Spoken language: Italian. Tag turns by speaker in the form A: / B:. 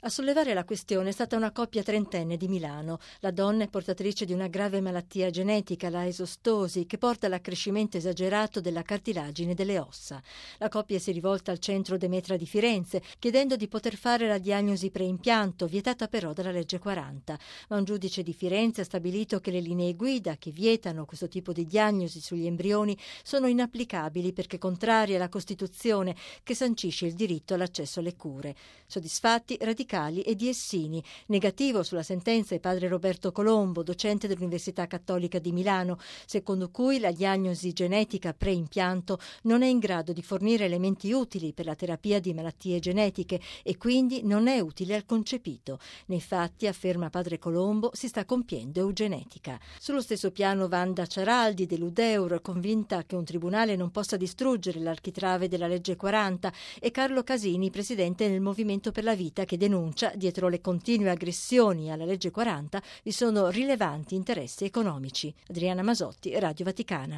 A: A sollevare la questione è stata una coppia trentenne di Milano. La donna è portatrice di una grave malattia genetica, la esostosi, che porta all'accrescimento esagerato della cartilagine delle ossa. La coppia si è rivolta al centro Demetra di Firenze, chiedendo di poter fare la diagnosi preimpianto, vietata però dalla legge 40. Ma un giudice di Firenze ha stabilito che le linee guida che vietano questo tipo di diagnosi sugli embrioni sono inapplicabili perché contrarie alla Costituzione, che sancisce il diritto all'accesso alle cure. Soddisfatti radicali e di Essini. Negativo sulla sentenza il padre Roberto Colombo, docente dell'Università Cattolica di Milano, secondo cui la diagnosi genetica preimpianto non è in grado di fornire elementi utili per la terapia di malattie genetiche e quindi non è utile al concepito. Nei fatti, afferma padre Colombo, si sta compiendo eugenetica. Sullo stesso piano Wanda Ciaraldi dell'Udeur, convinta che un tribunale non possa distruggere l'architrave della legge 40, e Carlo Casini, presidente del Movimento per la Vita, che denuncia dietro le continue aggressioni alla legge 40 vi sono rilevanti interessi economici. Adriana Masotti, Radio Vaticana.